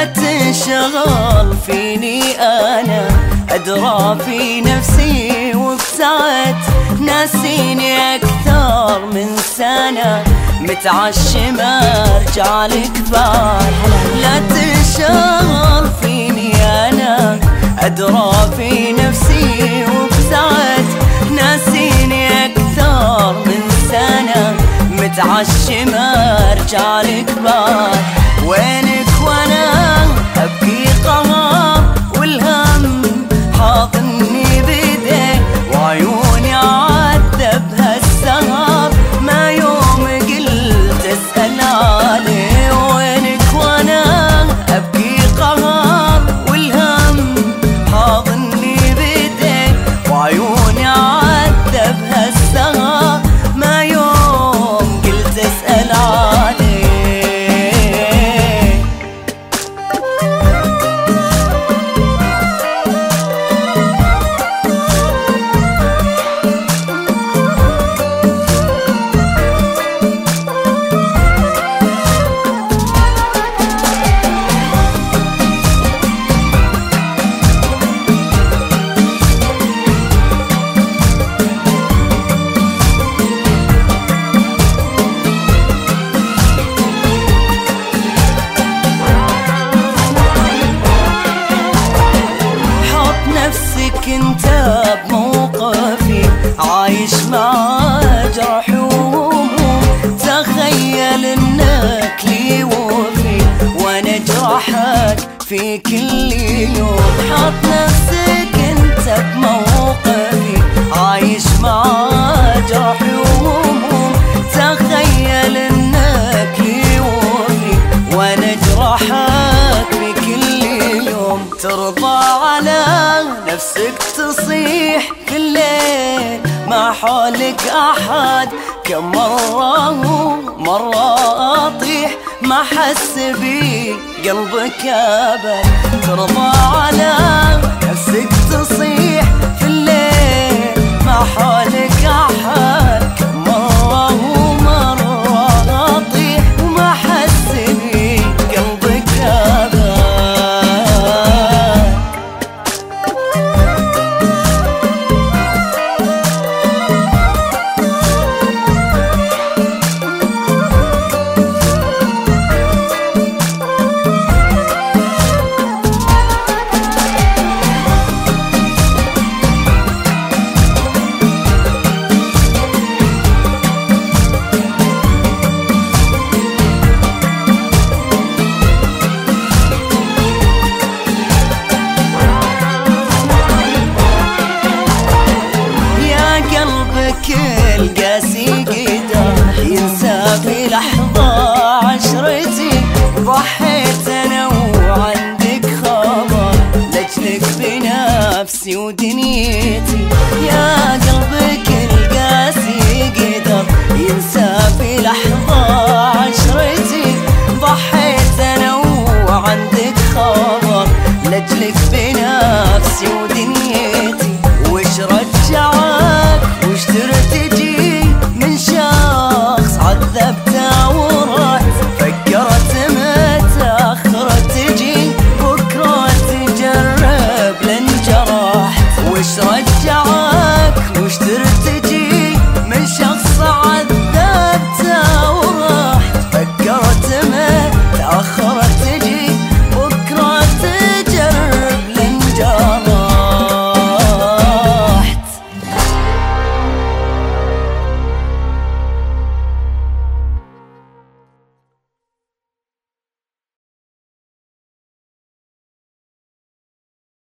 لا تنشغل فيني أنا أدرى في نفسي وبساعت ناسيني أكثر من سنة متعشمة رجالك فال. لا تنشغل فيني أنا أدرى في نفسي وبساعت ناسيني أكثر من سنة متعشمة رجالك فال. وينك وانا ابكي قمر والهم حاضني بيدي وعيوني عذب هالسهر ما يوم قلت اسأل عليه. وينك وانا ابكي قمر والهم حاضني بيدي وعيوني عذب هالسهر ما يوم قلت اسأل عليه. انت بموقفي عايش مع جرح وهموم تخيل انك لي وفي وانا جرحك في كل يوم. حط نفسك انت بموقفي عايش مع جرح وهموم تخيل انك لي وفي وانا جرحك في كل يوم. ترضى على نفسك تصيح كل ليل ما حولك أحد كم مرة أطيح ما حس بي قلبك أبد. ترضى على نفسك تصيح في الليل ما حولك أحد كم مرة أطيح وما حس بي قلبك أبد. كل قاسي قدر ينسى في لحظة عشرتي ضحيت أنا وعندك خبر لجلك بنفسي ودنيتي. يا قلبك القاسي قدر ينسى في لحظة عشرتي ضحيت أنا وعندك خبر لجلك